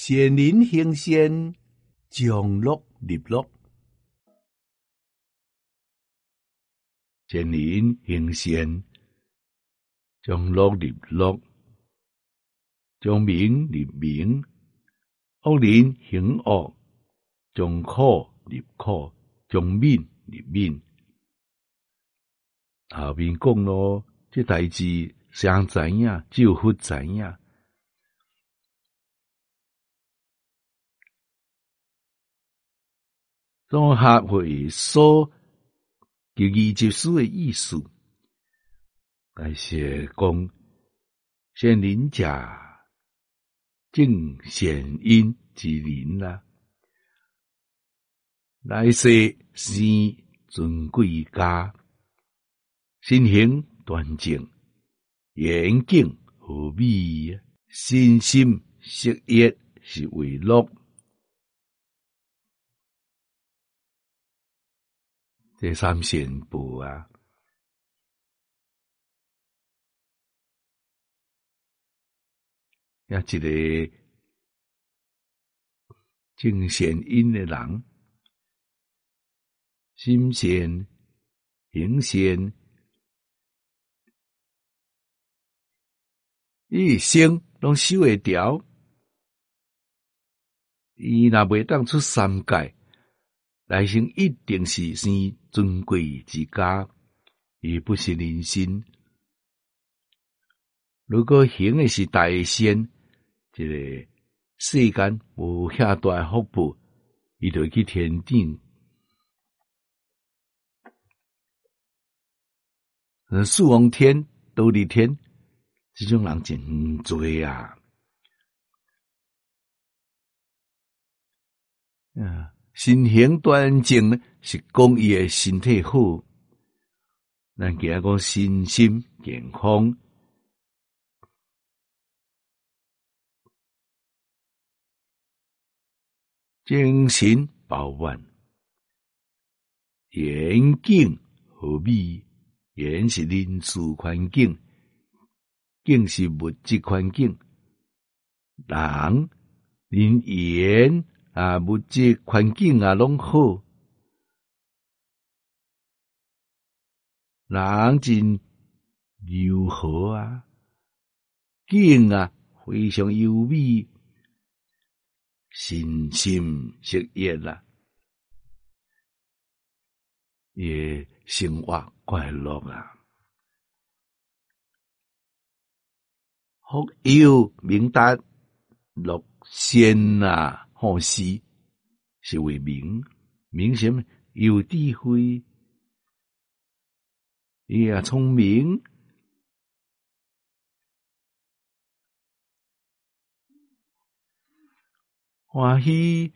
仙人行仙，降落入落。仙人行仙，降落入落，将明入明，恶人行恶，将苦入苦，将敏入敏。后面讲咯，这代志谁知影？只有佛知影。综合会所就二十四的意思，但是讲仙人者正善因之人啦，来世生尊贵家，身形端正，严谨和美，身心色业是为乐。这三善报啊，也一个正善因的人，心善、行善，伊生拢守会条，伊若袂当出三界，来生一定是生尊贵之家，伊不是人身。如果行的是大善，这个世间无遐大福报，伊就会去天顶。四王天、倒立天，这种人真多啊！身形端正呢，是讲伊的身体好，咱今仔讲身心健康。精神饱满，严谨和美。严是人事环境，境是物质环境。人严啊，物质环境啊，拢好。人真柔和啊，境啊非常优美。身心色业啦，也生活快乐啊。福有明达，乐善啊，好事是为明，明什么？有智慧，伊也聪明。欢喜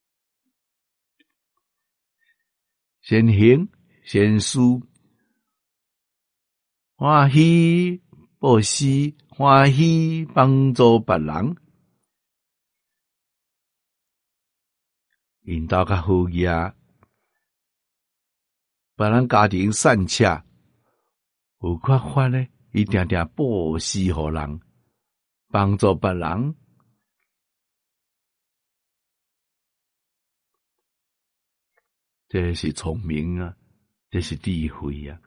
善行善事，欢喜布施，欢喜帮助别人，引导较好嘢，别人家庭善洽，有缺乏呢，伊定定布施互人，帮助别人。这是聪明啊，这是智慧啊。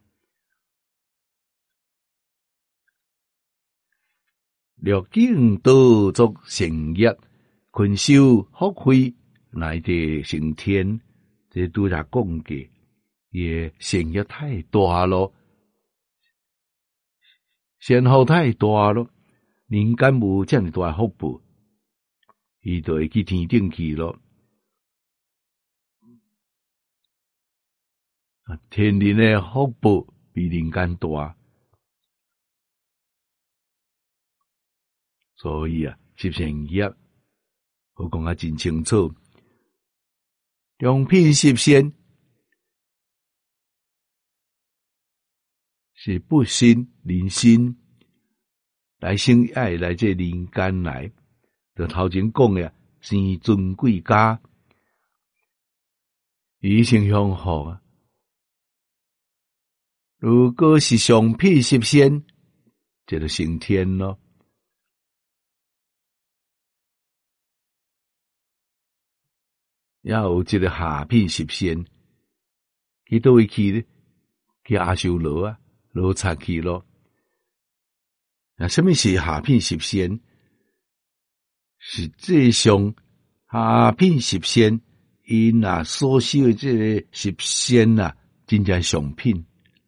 略境道作善业，群修福慧，乃至升天。这拄则讲过，也善业太大咯，善福太大咯，人间无这么大福报，伊就会去天顶去咯。天人的福报比人间大，所以啊，十善业我讲啊真清楚。良品十善是不信人心，来生爱来这人间来，就头前讲的生尊贵家，以性向好啊。如果是上品十善，这就升天咯。 也有一个下品十仙，去倒位去咧？去阿修罗啊，罗刹去咯。什么是下品十仙？实际上，下品十仙，因所修的这个十仙真正上品。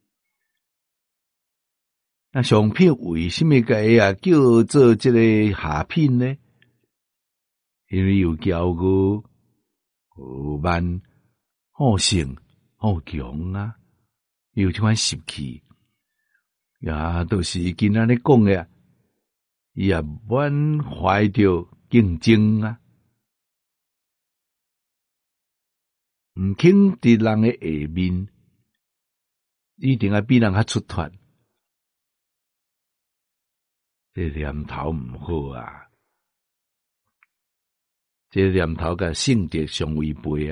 上品为什么个叫做这个下品呢？因为有骄傲、傲慢、好胜、好强有这款习气，都是今仔日讲的，伊也满怀着竞争毋肯伫人的下面，一定要比人较出脱。这念头毋好这念头甲性德相违背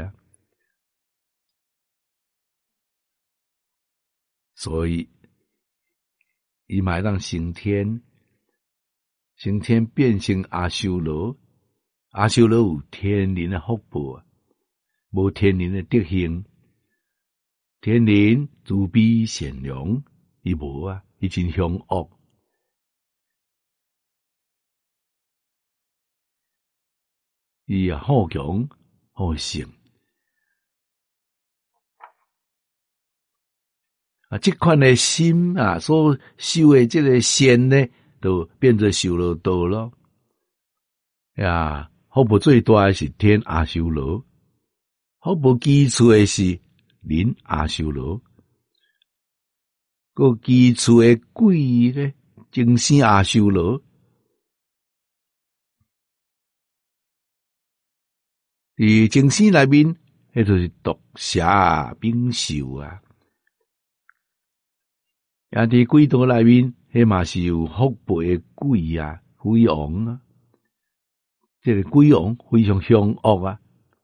所以伊嘛让升天，升天变成阿修罗，阿修罗有天人的福报无天人的德行，天人慈悲善良，伊无伊真凶恶。伊好强好胜这款的心所修的这个仙呢，都变作修罗道咯。福报最大的是天阿修罗，福报基础的是人阿修罗，个基础的鬼呢，精神阿修罗。伫精神内面，迄就是毒蛇冰兽也伫鬼道内面，迄嘛是有福报的鬼鬼王这个鬼王非常凶恶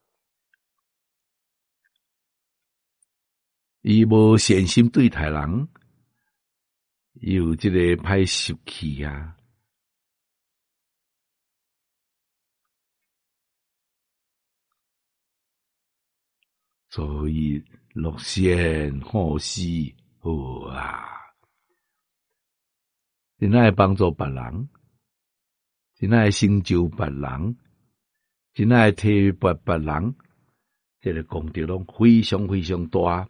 伊无善心对待人，伊有这个歹习气所以乐善好施好真爱帮助别人，真爱成就别人，真爱提拔别人，这个功德拢非常非常大。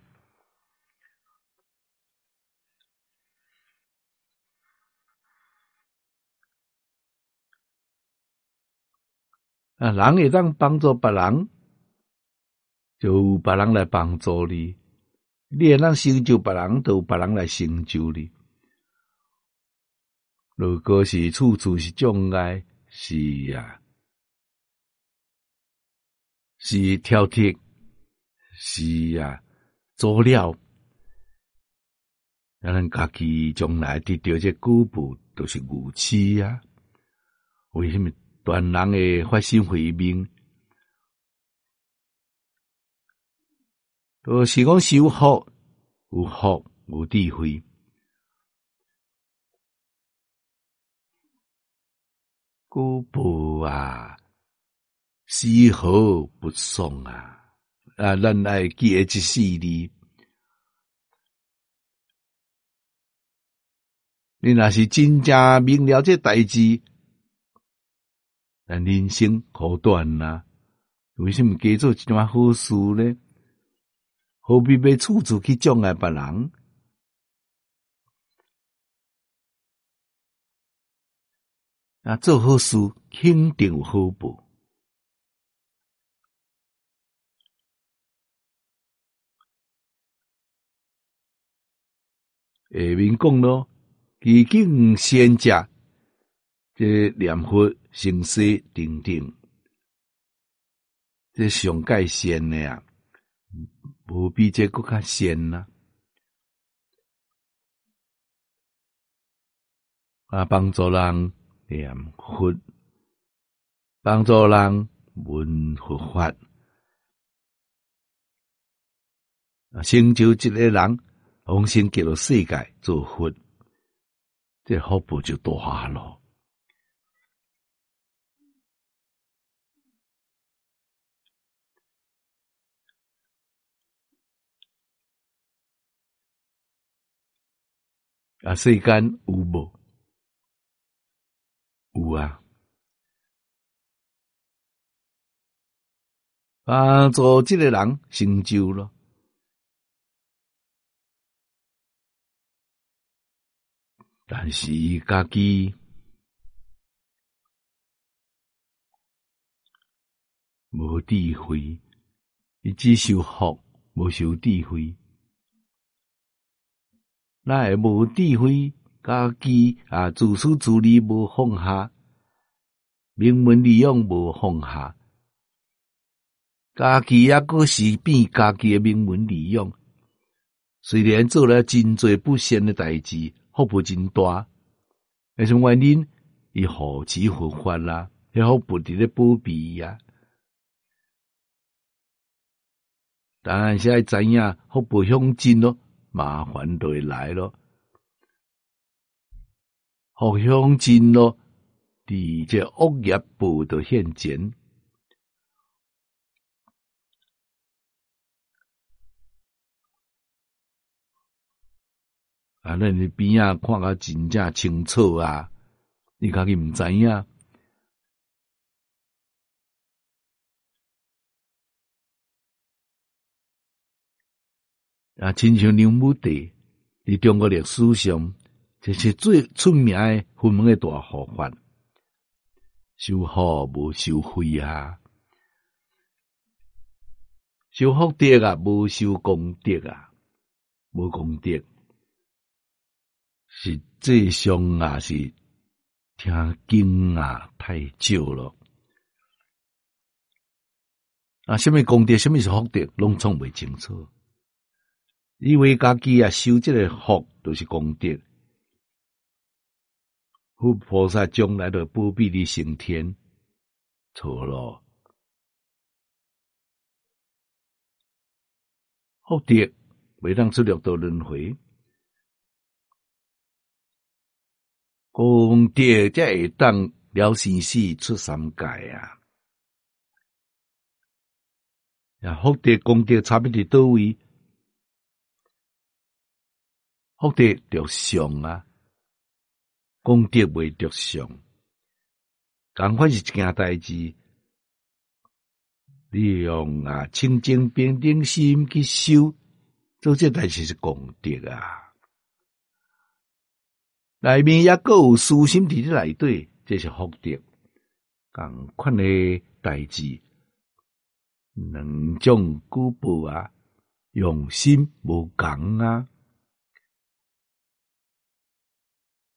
人会当帮助别人，就有别人来帮助你；你会当成就别人，就有别人来成就你。如果是处处是障碍，是是挑剔，是阻扰，咱家己将来得到这果报，都是愚痴为什么全人会发心慧命？都是讲修福，有福有智慧。果报丝毫不爽咱爱记得这四字。你若是真正明了这代志，咱人生苦短为什么加做一桩好事呢？何必要处处去障碍别人？做好事肯定有好报。下面讲咯，其境先者，这念佛生死定定，这上界仙的无比这更较仙帮助人念佛，帮助人闻佛法，成就一个人往生极乐世界做佛，这福报就大咯。 啊，世间有无？有啊。帮助这个人成就咯，但是家己无智慧，伊只受福，无受智慧。咱会无智慧，家己自私自利无放下，名闻利养无放下，家己还阁是变家己的名闻利养。虽然做了真多不善的代志，福报真大，但是原因伊护持佛法啦，迄福报伫咧保庇啊。当然是爱知影福报向尽咯，麻烦就会来咯。福向尽咯，伫这恶业报就现前。咱伫边仔看甲真正清楚啊，你家己毋知影。亲像梁武帝伫中国历史上，这是最出名的分门的大护法，修福无修慧啊，修福德啊，无修功德啊，无功德，实际上啊是听经啊太少咯。什么功德，什么是福德，拢创袂清楚。以为家己修这个福就是功德，佛菩萨将来就保庇你升天，错咯。福德袂当出六道轮回，功德才会当了生死出三界啊！福德功德差别伫倒位？福德着上啊，功德袂着上。同款是一件代志，你用清净平等心去修，做这代志是功德啊。内面也阁有私心伫咧内底，这是福德。同款的代志，两种举报用心无共啊。